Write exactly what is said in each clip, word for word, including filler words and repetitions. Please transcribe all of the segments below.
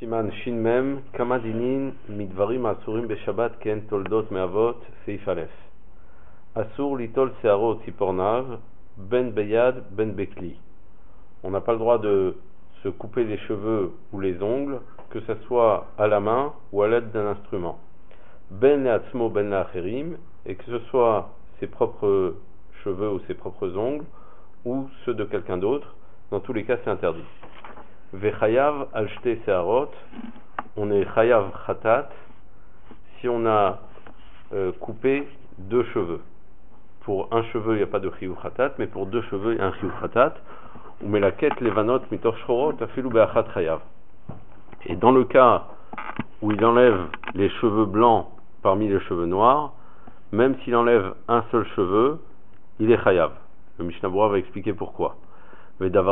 Siman Shin Mem, Kama Dinin, Midvarim Asurim Beshabbat Ken Toldot Meavot, Seif Aleph. Asur Litol Searot Sipornav, Ben Beyad, Ben Bekli. On n'a pas le droit de se couper les cheveux ou les ongles, que ce soit à la main ou à l'aide d'un instrument. Ben Leatzmo, Ben Leacherim, et que ce soit ses propres cheveux ou ses propres ongles, ou ceux de quelqu'un d'autre, dans tous les cas c'est interdit. Vechayav alshte searot, on est chayav khatat si on a euh, coupé deux cheveux. Pour un cheveu il n'y a pas de chiyuv khatat, mais pour deux cheveux il y a un chiyuv khatat. Ou melaket levanot mitor shchorot afilu beachat chayav. Et dans le cas où il enlève les cheveux blancs parmi les cheveux noirs, même s'il enlève un seul cheveu, il est chayav. Le Mishnah Berurah va expliquer pourquoi. Et cette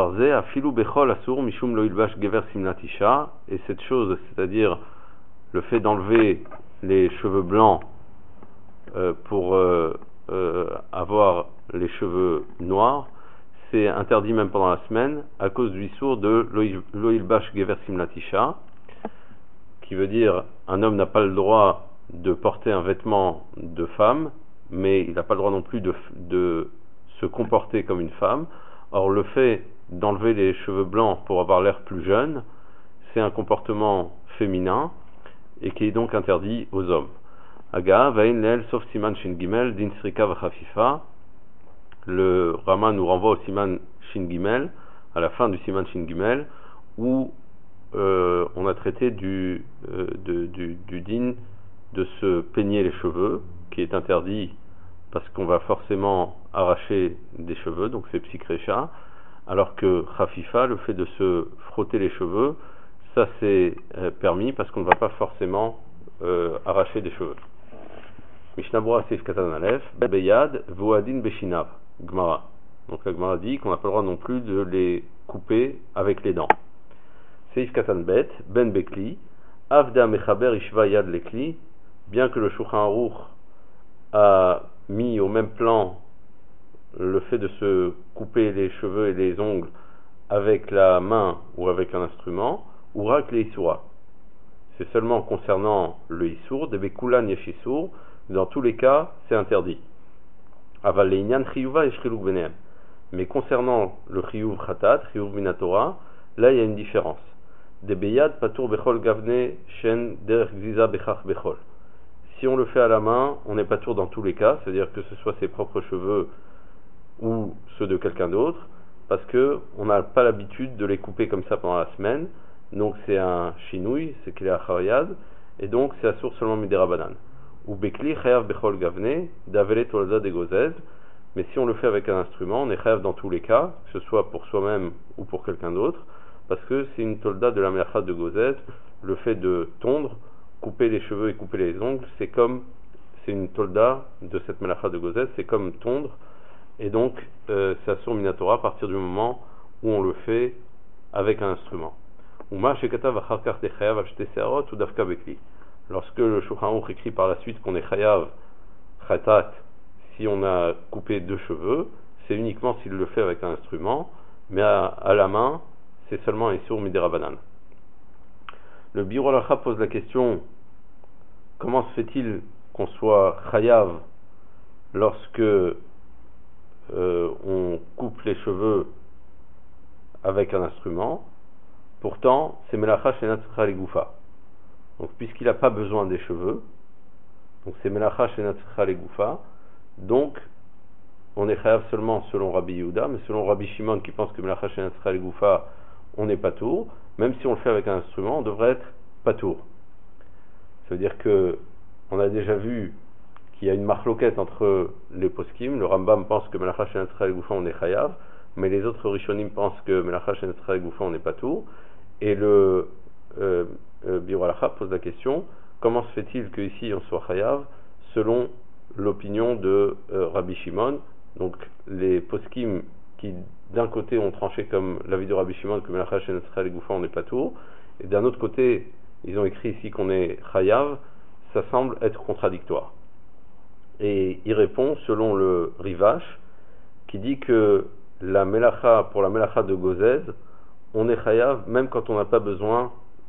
chose, c'est-à-dire le fait d'enlever les cheveux blancs euh, pour euh, euh, avoir les cheveux noirs, c'est interdit même pendant la semaine à cause du issour de l'oilbash gever simlatisha, qui veut dire un homme n'a pas le droit de porter un vêtement de femme, mais il n'a pas le droit non plus de, de se comporter comme une femme. Or, le fait d'enlever les cheveux blancs pour avoir l'air plus jeune, c'est un comportement féminin et qui est donc interdit aux hommes. Aga, vain leel, sauf siman shin gimel, din srika v'chafifa. Le Rama nous renvoie au siman shin gimel, à la fin du siman shin gimel, où euh, on a traité du, euh, de, du, du din de se peigner les cheveux, qui est interdit parce qu'on va forcément arracher des cheveux, donc c'est psikrecha, alors que khafifa, le fait de se frotter les cheveux, ça c'est euh, permis parce qu'on ne va pas forcément euh, arracher des cheveux. Mishnah Berurah Seif Katan Aleph, Beyad, Voadin Beshinav, Gmara. Donc la Gmara dit qu'on n'a pas le droit non plus de les couper avec les dents. Seif Katan Bet, Ben Bekli, Avda Mechaber Ishva Yad Lekli, bien que le Shulchan Aruch a mis au même plan le fait de se couper les cheveux et les ongles avec la main ou avec un instrument, ou rak le isura. C'est seulement concernant le isur, de bekulan yesh isur, dans tous les cas c'est interdit. Aval leinyan chiyuva et shchiluk benehem. Mais concernant le chiyuv khatat, chiyuv minatora, là il y a une différence. De beyad patur bechol gavne shen derech gziza bechach bechol. Si on le fait à la main, on n'est pas tour dans tous les cas, c'est-à-dire que ce soit ses propres cheveux ou ceux de quelqu'un d'autre, parce que on n'a pas l'habitude de les couper comme ça pendant la semaine, donc c'est un chinouille, c'est qu'il est achariyad, et donc c'est assour seulement midérabanan. Ou bekli chayav bechol gavne, davele tolda de gozez, mais si on le fait avec un instrument, on est chayav dans tous les cas, que ce soit pour soi-même ou pour quelqu'un d'autre, parce que c'est une tolda de la melacha de gozez, le fait de tondre, couper les cheveux et couper les ongles, c'est comme, c'est une tolda de cette melacha de gozez, c'est comme tondre, et donc euh, c'est assour minatora à partir du moment où on le fait avec un instrument. Lorsque le Shulchan Aruch écrit par la suite qu'on est chayav khatat si on a coupé deux cheveux, c'est uniquement s'il le fait avec un instrument, mais à, à la main, c'est seulement un isur midérabanan. Le Biur Halacha pose la question: comment se fait-il qu'on soit chayav lorsque euh, on coupe les cheveux avec un instrument? Pourtant, c'est melacha shenat tzricha legoufa. Donc, puisqu'il n'a pas besoin des cheveux, donc c'est melacha shenat tzricha legoufa, donc on est chayav seulement selon Rabbi Yehuda, mais selon Rabbi Shimon qui pense que melacha shenat tzricha legoufa, on n'est pas tour. Même si on le fait avec un instrument, on devrait être patour. Ça veut dire que on a déjà vu qu'il y a une marloquette entre les poskim. Le Rambam pense que melacha shenat tzricha legoufa on est chayav, mais les autres rishonim pensent que melacha shenat tzricha legoufa on est patour. Et le euh, euh, Biur Halacha pose la question: comment se fait-il qu'ici on soit chayav selon l'opinion de euh, Rabbi Shimon? Donc les poskim qui d'un côté ont tranché comme l'avis de Rabbi Shimon que melacha shenat tzricha legoufa on n'est pas tour, et d'un autre côté ils ont écrit ici qu'on est chayav, ça semble être contradictoire. Et il répond selon le Rivash qui dit que la melacha, pour la melacha de gozez, on est chayav même quand on n'a pas besoin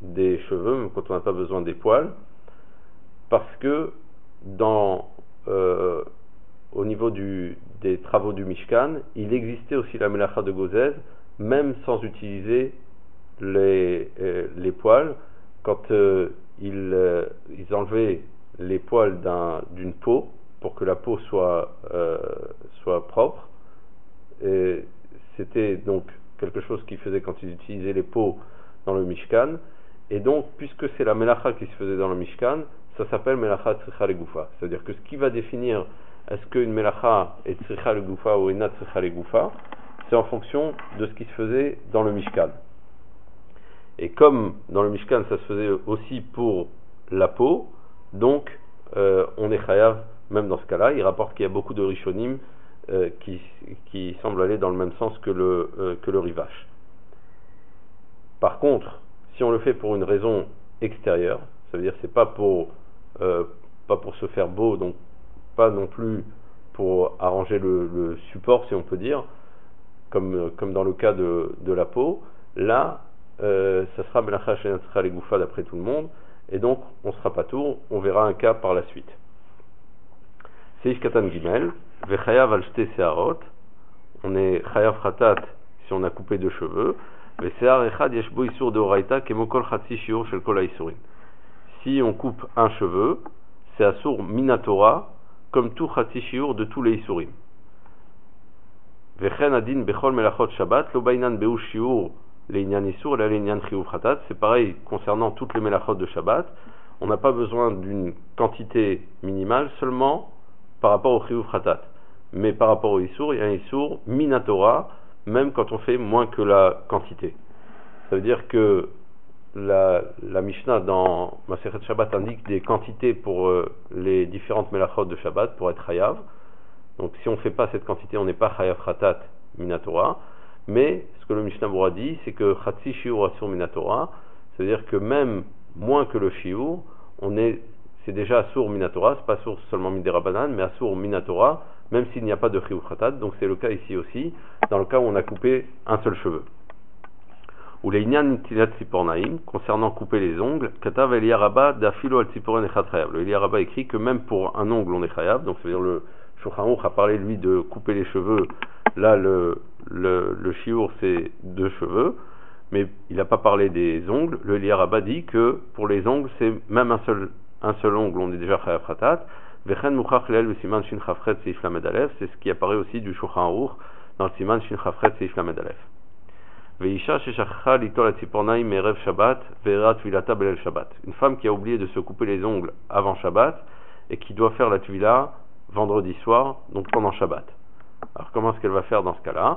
des cheveux, même quand on n'a pas besoin des poils, parce que dans, euh, au niveau du, des travaux du Mishkan, il existait aussi la melacha de Gozez, même sans utiliser les, euh, les poils. Quand euh, ils, euh, ils enlevaient les poils d'un, d'une peau pour que la peau soit, euh, soit propre, et c'était donc quelque chose qu'ils faisaient quand ils utilisaient les peaux dans le Mishkan. Et donc, puisque c'est la melacha qui se faisait dans le Mishkan, ça s'appelle melacha tzricha legoufa. C'est-à-dire que ce qui va définir est-ce qu'une melacha est tzricha legoufa ou ena tzricha legoufa, c'est en fonction de ce qui se faisait dans le Mishkan. Et comme dans le Mishkan, ça se faisait aussi pour la peau, donc euh, on est chayav même dans ce cas-là. Il rapporte qu'il y a beaucoup de rishonim euh, qui, qui semblent aller dans le même sens que le, euh, que le rivache. Par contre, si on le fait pour une raison extérieure, ça veut dire que c'est pas pour euh, pas pour se faire beau, donc pas non plus pour arranger le, le support, si on peut dire, comme, comme dans le cas de, de la peau, là, euh, ça sera melacha she'ena tzricha legoufa d'après tout le monde, et donc on sera pas tour, on verra un cas par la suite. Seif katan gimel, vechayav al shte seharot, on est chayav khatat si on a coupé deux cheveux, vesear echad yesh bo isur deoraita kemo kol chatzi shiur shel kol haisurim. Si on coupe un cheveu, c'est asur minatora, comme tout chatzi shiur de tous les isurim. Vechen adin bechol melachot shabbat, lo bainan beu shiur le'inyan isur, la le'inyan chiyuv khatat. C'est pareil concernant toutes les melachot de Shabbat. On n'a pas besoin d'une quantité minimale, seulement par rapport au chiyuv khatat. Mais par rapport au isur, il y a un isur minatora, même quand on fait moins que la quantité. Ça veut dire que la, la Mishnah dans Masechet Shabbat indique des quantités pour euh, les différentes melachot de Shabbat pour être chayav. Donc si on ne fait pas cette quantité, on n'est pas chayav khatat minatora. Mais ce que le Mishnah Berurah dit, c'est que chatzi shiur asur minatora, c'est-à-dire que même moins que le shiur, on est, c'est déjà asur minatora, c'est pas asur seulement midérabanan, mais asur minatora, même s'il n'y a pas de chiyuv khatat. Donc c'est le cas ici aussi, dans le cas où on a coupé un seul cheveu. Ou les inyan nitilat tzipornaim, concernant couper les ongles, katav Eliya Rabba d'afilo al tziporen echad chayav. Le Eliya Rabba écrit que même pour un ongle on est chayav, donc ça veut dire le Shulchan Aruch a parlé lui de couper les cheveux. Là le le, le shiur c'est deux cheveux, mais il n'a pas parlé des ongles. Le Eliya Rabba dit que pour les ongles c'est même un seul un seul ongle on est déjà chayav khatat. Vechen muchach leel v'siman shin chafret seif lamed alef, c'est ce qui apparaît aussi du Shulchan Aruch dans le siman shin chafret seif lamed alef. Veisha sheshachcha litol atzipornaim erev Shabbat ve'erat tvilata belel Shabbat. Une femme qui a oublié de se couper les ongles avant Shabbat et qui doit faire la tvila vendredi soir, donc pendant Shabbat. Alors comment est-ce qu'elle va faire dans ce cas-là?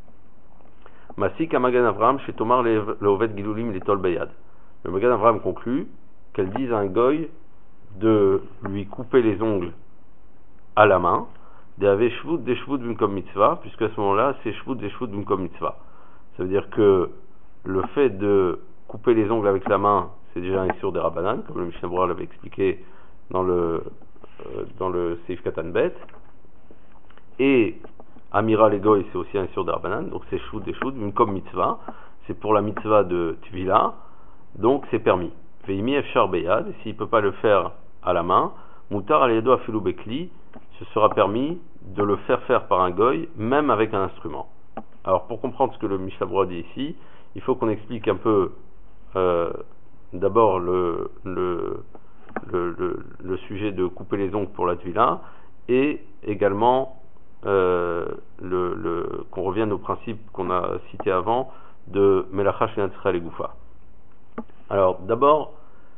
Masik Magen Avram chez Tomar leovet gilulim litol beyad. Le Magen Avram conclut qu'elle dise à un goy de lui couper les ongles à la main, de ave shvut de shvut b'mkom mitzvah, puisque à ce moment-là c'est shvut de shvut b'mkom mitzvah. Ça veut dire que le fait de couper les ongles avec la main, c'est déjà un issur des Rabbanan, comme le Mishnah Berurah l'avait expliqué dans le euh, dans le Seif Katan Bet. Et Amira Legoy, c'est aussi un issur des Rabbanan, donc c'est shvut des shvut, comme mitzvah, c'est pour la mitzvah de Tvila, donc c'est permis. Veimi efshar beyad, s'il ne peut pas le faire à la main, mutar al-yedo afilu bekli, ce sera permis de le faire faire par un goy, même avec un instrument. Alors pour comprendre ce que le Mishnah Berurah dit ici, il faut qu'on explique un peu euh, d'abord le, le, le, le, le sujet de couper les ongles pour la tvila, et également euh, le, le, qu'on revienne au principe qu'on a cité avant de melacha she'ena tzricha legoufa. Alors d'abord,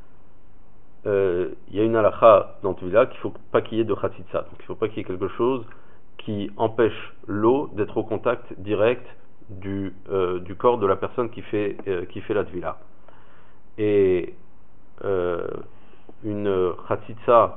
euh, il y a une halakha dans tvila qu'il ne faut pas qu'il y ait de chatzitza, donc il ne faut pas qu'il y ait quelque chose qui empêche l'eau d'être au contact direct du, euh, du corps de la personne qui fait, euh, qui fait la tvila. Et euh, une chatzitza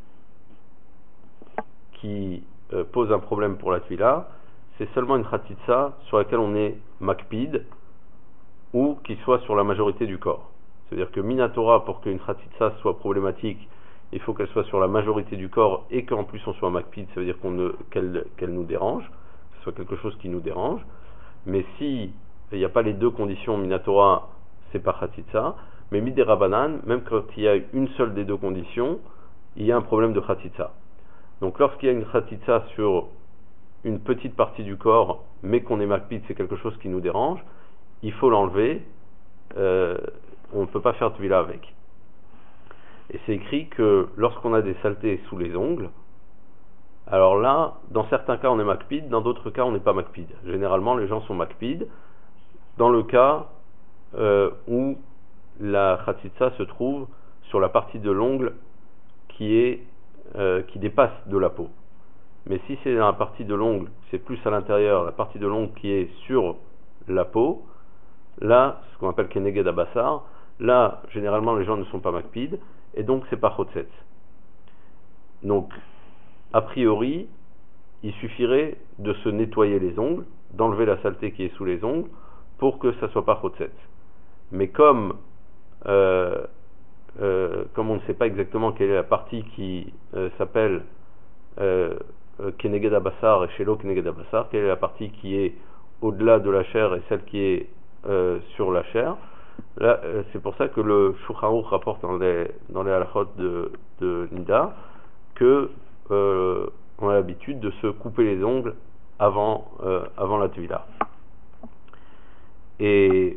qui euh, pose un problème pour la tvila, c'est seulement une chatzitza sur laquelle on est makpid, ou qui soit sur la majorité du corps. C'est-à-dire que minatora, pour qu'une chatzitza soit problématique, il faut qu'elle soit sur la majorité du corps et qu'en plus on soit makpid, ça veut dire qu'on ne, qu'elle, qu'elle nous dérange, que ce soit quelque chose qui nous dérange. Mais si il n'y a pas les deux conditions minatora, c'est pas chatzitza. Mais midé rabanan, même quand il y a une seule des deux conditions, il y a un problème de khatitsa. Donc lorsqu'il y a une khatitsa sur une petite partie du corps, mais qu'on est makpid, c'est quelque chose qui nous dérange, il faut l'enlever, euh, on ne peut pas faire tvila avec. Et c'est écrit que lorsqu'on a des saletés sous les ongles, alors là, dans certains cas on est makpid, dans d'autres cas on n'est pas makpid. Généralement les gens sont makpid dans le cas euh, où la khatitsa se trouve sur la partie de l'ongle qui est euh, qui dépasse de la peau. Mais si c'est dans la partie de l'ongle, c'est plus à l'intérieur, la partie de l'ongle qui est sur la peau, là, ce qu'on appelle keneged abassar, là, généralement, les gens ne sont pas makpid, et donc c'est pas chotzetz. Donc, a priori, il suffirait de se nettoyer les ongles, d'enlever la saleté qui est sous les ongles, pour que ça soit pas chotzetz. Mais comme, euh, euh, comme on ne sait pas exactement quelle est la partie qui euh, s'appelle euh, Keneged Abassar et Shelo Keneged Abassar, quelle est la partie qui est au-delà de la chair et celle qui est euh, sur la chair. Là, euh, c'est pour ça que le Shulchan Aruch rapporte dans les, dans les halachot de, de Nida que euh, on a l'habitude de se couper les ongles avant, euh, avant la tvila. Et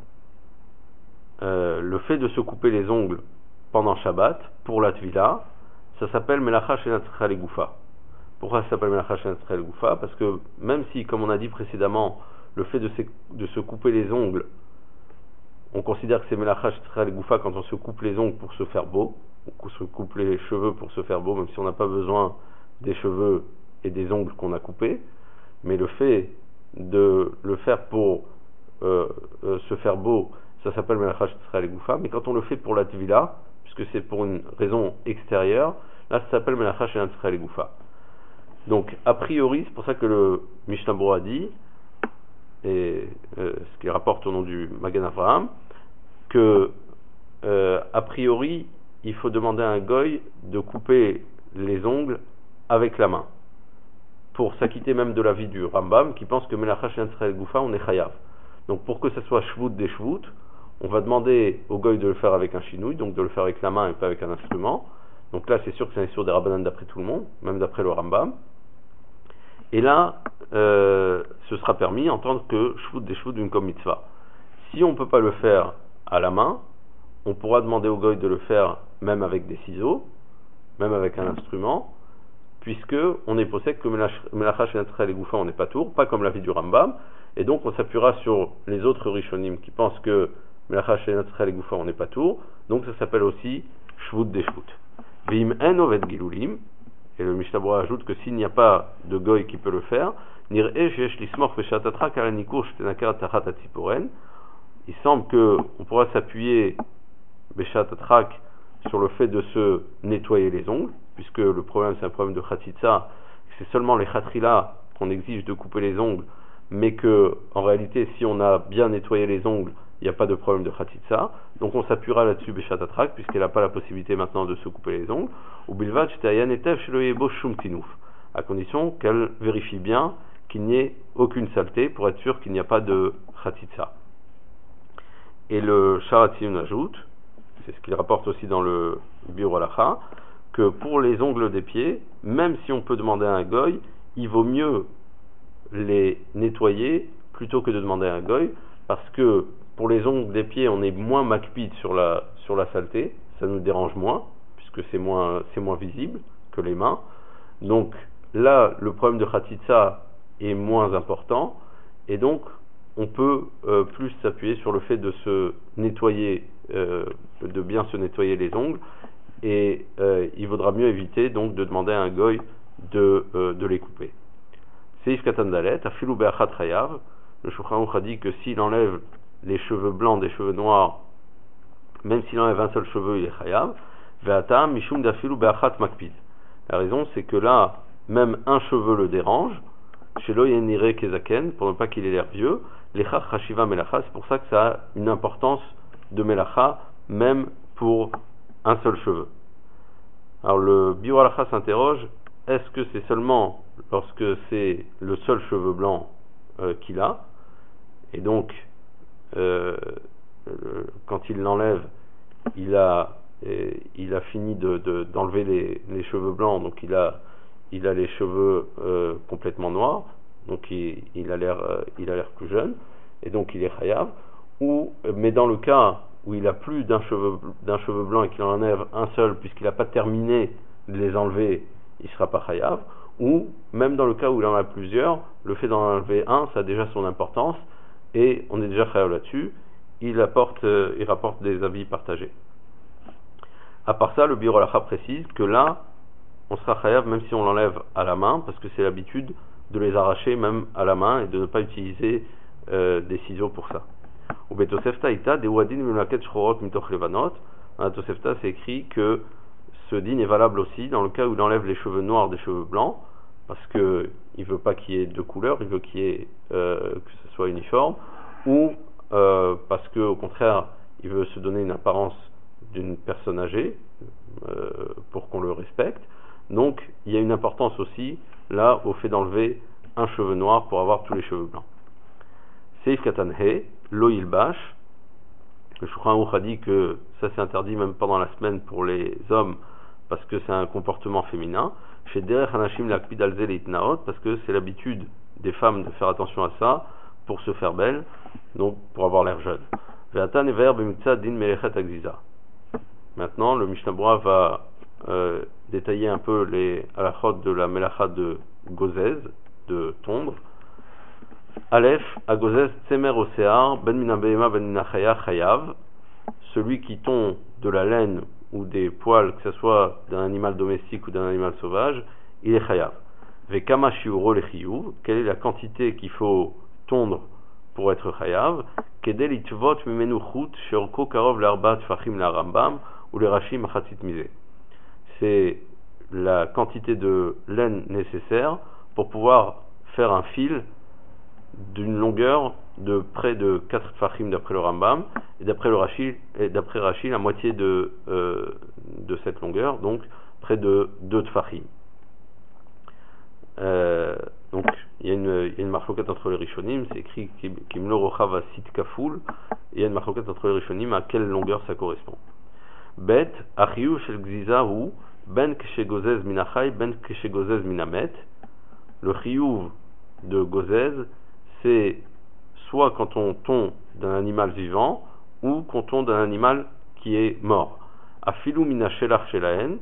euh, le fait de se couper les ongles pendant Shabbat, pour la tvila, ça s'appelle Melacha She'eina Tzricha Legoufa. Pourquoi ça s'appelle Melacha She'eina Tzricha Legoufa? Parce que même si, comme on a dit précédemment, le fait de se, de se couper les ongles, on considère que c'est Melacha She'eina Legoufa quand on se coupe les ongles pour se faire beau, on se coupe les cheveux pour se faire beau, même si on n'a pas besoin des cheveux et des ongles qu'on a coupés, mais le fait de le faire pour euh, euh, se faire beau, ça s'appelle Melacha She'eina Legoufa. Mais quand on le fait pour la tvila, puisque c'est pour une raison extérieure, là ça s'appelle Melacha She'eina Legoufa. Donc a priori, c'est pour ça que le Mishnah Berurah dit, et euh, ce qu'il rapporte au nom du Magen Avraham, que euh, a priori il faut demander à un goy de couper les ongles avec la main, pour s'acquitter même de l'avis du Rambam qui pense que Melacha She'eina Legoufa on est chayav. Donc pour que ça soit shvout des shvout, on va demander au goy de le faire avec un chinouille, donc de le faire avec la main et pas avec un instrument. Donc là c'est sûr que c'est un issur des Rabbanan d'après tout le monde, même d'après le Rambam. Et là, euh, ce sera permis en tant que shvout des shvout d'une comme mitzvah. Si on ne peut pas le faire à la main, on pourra demander au goy de le faire même avec des ciseaux, même avec un instrument, puisque on est possède que Melacha She'eina Legoufa on n'est pas tour, pas comme l'avis du Rambam, et donc on s'appuiera sur les autres Rishonim qui pensent que Melacha She'eina Legoufa on n'est pas tour, donc ça s'appelle aussi shvout des shvout. V'im en oved gilulim, et le Mishnah Berurah ajoute que s'il n'y a pas de goy qui peut le faire, il semble qu'on pourra s'appuyer beshatatrak sur le fait de se nettoyer les ongles, puisque le problème c'est un problème de khatitsa, c'est seulement les khatrila qu'on exige de couper les ongles, mais que en réalité si on a bien nettoyé les ongles, il n'y a pas de problème de khatitsa, donc on s'appuiera là-dessus beshatatrak, puisqu'elle n'a pas la possibilité maintenant de se couper les ongles, ou bilvad shtayan etev shelo yebo shum tinouf, à condition qu'elle vérifie bien qu'il n'y ait aucune saleté, pour être sûr qu'il n'y a pas de khatitsa. Et le Sharatzim ajoute, c'est ce qu'il rapporte aussi dans le Biur Halacha, que pour les ongles des pieds, même si on peut demander à un goy, il vaut mieux les nettoyer plutôt que de demander à un goy, parce que pour les ongles des pieds, on est moins makpid sur la, sur la saleté, ça nous dérange moins, puisque c'est moins, c'est moins visible que les mains. Donc là, le problème de khatitsa est moins important, et donc on peut euh, plus s'appuyer sur le fait de se nettoyer, euh, de bien se nettoyer les ongles, et euh, il vaudra mieux éviter donc de demander à un goy de, euh, de les couper. Seif Katan Dalet, Afilu Be'achat Chayav, le Shulchan Aruch a dit que s'il enlève les cheveux blancs des cheveux noirs, même s'il enlève un seul cheveu, il est Chayav. Ve'atam Mishum Dafilu Be'achat Makpid. La raison c'est que là, même un cheveu le dérange, Shelo Yenire Kezaken, pour ne pas qu'il ait l'air vieux, Lechach Hashiva Melacha, c'est pour ça que ça a une importance de Melacha, même pour un seul cheveu. Alors le Biur Halacha s'interroge, est-ce que c'est seulement lorsque c'est le seul cheveu blanc euh, qu'il a, et donc euh, euh, quand il l'enlève, il a, et, il a fini de, de, d'enlever les, les cheveux blancs, donc il a, il a les cheveux euh, complètement noirs, donc il, il a l'air, euh, il a l'air plus jeune, et donc il est chayav. Ou, mais dans le cas où il a plus d'un cheveu, d'un cheveu blanc et qu'il en enlève un seul, puisqu'il n'a pas terminé de les enlever, il ne sera pas chayav. Ou même dans le cas où il en a plusieurs, le fait d'en enlever un, ça a déjà son importance, et on est déjà chayav là-dessus. Il apporte, euh, il rapporte des avis partagés. À part ça, le Biur Halacha précise que là, on sera chayav même si on l'enlève à la main, parce que c'est l'habitude de les arracher même à la main et de ne pas utiliser euh, des ciseaux pour ça. Au Betosefta ita de wadin milaket shchorot mitoch levanot. Dans la Tosefta, c'est écrit que ce din est valable aussi dans le cas où il enlève les cheveux noirs des cheveux blancs, parce que il veut pas qu'il y ait deux couleurs, il veut qu'il y ait euh, que ce soit uniforme, ou euh, parce que au contraire, il veut se donner une apparence d'une personne âgée euh, pour qu'on le respecte. Donc, il y a une importance aussi là au fait d'enlever un cheveu noir pour avoir tous les cheveux blancs. Seif Katanhe, lo ilbash. Le Shulchan Aruch a dit que ça c'est interdit même pendant la semaine pour les hommes parce que c'est un comportement féminin. Chez Derech Hanashim Lakpid al Ze Leitnaot, parce que c'est l'habitude des femmes de faire attention à ça pour se faire belle, donc pour avoir l'air jeune. Ve'atan ever b'mitzad din melechet agziza. Maintenant, le Mishnah Berurah va euh, détailler un peu les halachot de la melacha de gozez, de tondre. Aleph, agozez tsemer osear, ben mina behema ben mina chaya chayav. Celui qui tond de la laine ou des poils, que ce soit d'un animal domestique ou d'un animal sauvage, il est chayav. Vekama shiuro lechiyuv, quelle est la quantité qu'il faut tondre pour être chayav? Kedel itvot mimenu chut sheorko karov l'arba tfachim la Rambam ou les Rashi machatzit misé. C'est la quantité de laine nécessaire pour pouvoir faire un fil d'une longueur de près de quatre tfachim d'après le Rambam, et d'après le Rashi, et d'après Rashi, la moitié de, euh, de cette longueur, donc près de deux tfachim. Euh, donc il y a une, une marloquette entre les Rishonim, c'est écrit Kimlo Rochav Sit Kafoul, et il y a une marloquette entre les Rishonim à quelle longueur ça correspond. Bet, Achiou Shel Gziza ou Ben Keshegozez Minachai, Ben Keshegozez Minamet. Le Chiyuv de Gozez, c'est soit quand on tond d'un animal vivant ou quand on tond d'un animal qui est mort. Afilou mina shelach shelahen,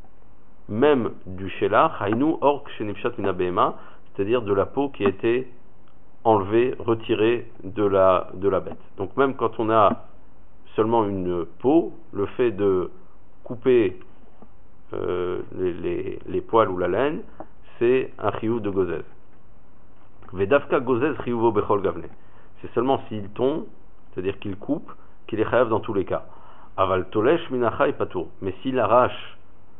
même du shelach, hainu ork shenipshat mina behema, c'est-à-dire de la peau qui a été enlevée, retirée de la, de la bête. Donc même quand on a seulement une peau, le fait de couper euh, les, les, les poils ou la laine, c'est un chiyuv de gozez. Vedavka gozez chiyuvo bechol gavne. C'est seulement s'il tond, c'est-à-dire qu'il coupe, qu'il est chayav dans tous les cas. Aval tolesh minachai patour. Mais s'il arrache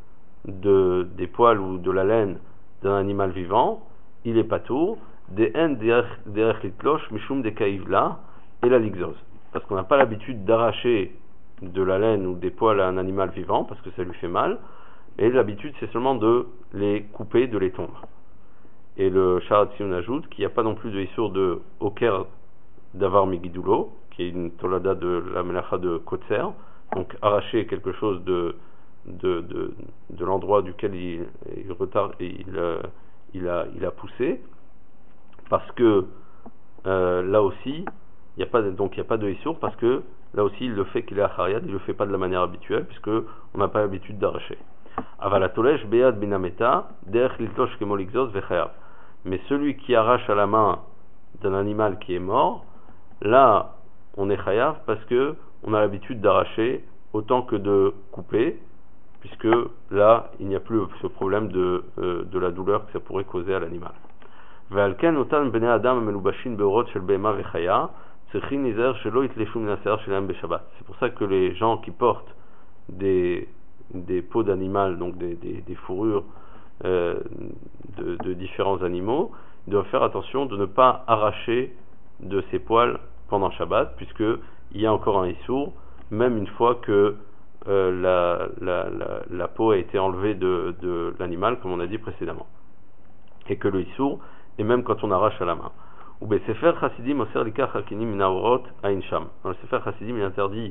de, des poils ou de la laine d'un animal vivant, il est patour. De en derech litlosh mishum de kaivla et la lixose. Parce qu'on n'a pas l'habitude d'arracher de la laine ou des poils à un animal vivant, parce que ça lui fait mal. Et l'habitude, c'est seulement de les couper, de les tondre. Et le Sharatzion ajoute qu'il n'y a pas non plus de issour de Oker d'avar Migidulo, qui est une tolada de la melacha de Kotser, donc arracher quelque chose de, de, de, de l'endroit duquel il, il, retard, il, il, a, il a poussé, parce que euh, là aussi, il n'y a pas de, donc il n'y a pas de issour, parce que là aussi, il le fait qu'il est achariad, il ne le fait pas de la manière habituelle, puisque on n'a pas l'habitude d'arracher. Avalatolesh bead binameta derech litosh kemolikzos vechayav. Mais celui qui arrache à la main d'un animal qui est mort, là, on est chayav parce que on a l'habitude d'arracher autant que de couper, puisque là, il n'y a plus ce problème de, euh, de la douleur que ça pourrait causer à l'animal. Ve'alken otan bnei adam melubashin beorot shel behema vechaya tzrichin nizer shelo yitleshu min hase'ar shelem beshabbat. C'est pour ça que les gens qui portent des des peaux d'animal, donc des, des, des fourrures euh, de, de différents animaux, ils doivent faire attention de ne pas arracher de ces poils pendant Shabbat, puisqu'il y a encore un issour, même une fois que euh, la, la, la, la peau a été enlevée de, de l'animal, comme on a dit précédemment. Et que le issour, et même quand on arrache à la main. Ou be sefer chassidim oser likach hakinim minaorot ain sham. Dans le sefer chassidim, il interdit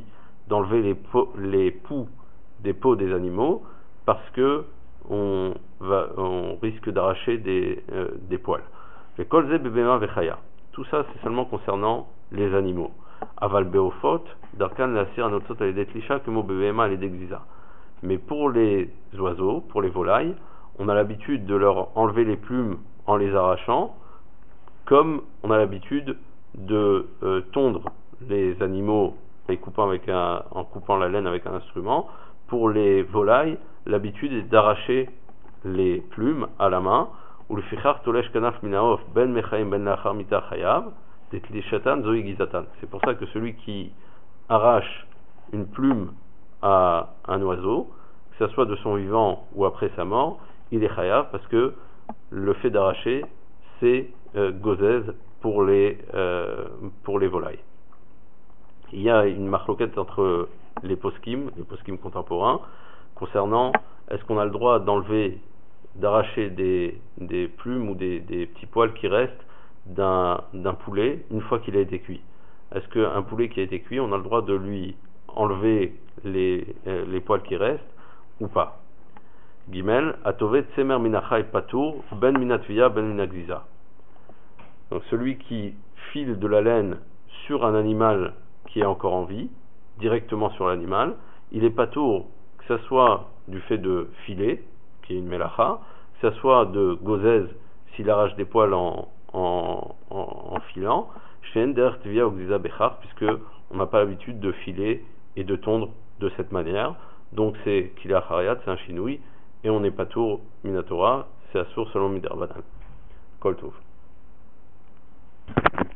d'enlever les, les poux des peaux des animaux parce que on, va, on risque d'arracher des, euh, des poils. Les kolze bebema vechaya. Tout ça, c'est seulement concernant les animaux. Aval beofot, darkan lasir anotsot aledetlisha, kemo bebema aledegziza. Mais pour les oiseaux, pour les volailles, on a l'habitude de leur enlever les plumes en les arrachant, comme on a l'habitude de euh, tondre les animaux les coupant avec un, en coupant la laine avec un instrument. Pour les volailles, l'habitude est d'arracher les plumes à la main. Ou le fichar tolesh kanaf minaof ben mechaim ben lachar mita chayav detlishatan zoi gizatan. C'est pour ça que celui qui arrache une plume à un oiseau, que ce soit de son vivant ou après sa mort, il est chayav parce que le fait d'arracher, c'est euh, gozez pour les, euh, pour les volailles. Il y a une marloquette entre les poskim, les poskim contemporains, concernant est-ce qu'on a le droit d'enlever, d'arracher des, des plumes ou des, des petits poils qui restent d'un, d'un poulet une fois qu'il a été cuit. Est-ce qu'un poulet qui a été cuit, on a le droit de lui enlever les, euh, les poils qui restent ou pas? Gimel, atové tsemer minachai patour, ben minatviya, ben minagziza. Donc celui qui file de la laine sur un animal qui est encore en vie, directement sur l'animal, il est patour, que ce soit du fait de filer, qui est une melacha, que ce soit de gozez, s'il arrache des poils en, en, en, en filant, puisque on n'a pas l'habitude de filer et de tondre de cette manière. Donc c'est qu'il a chariat, c'est un chinoui, et on n'est pas tour minatora, c'est à source selon Miderbanan. Kol Tov.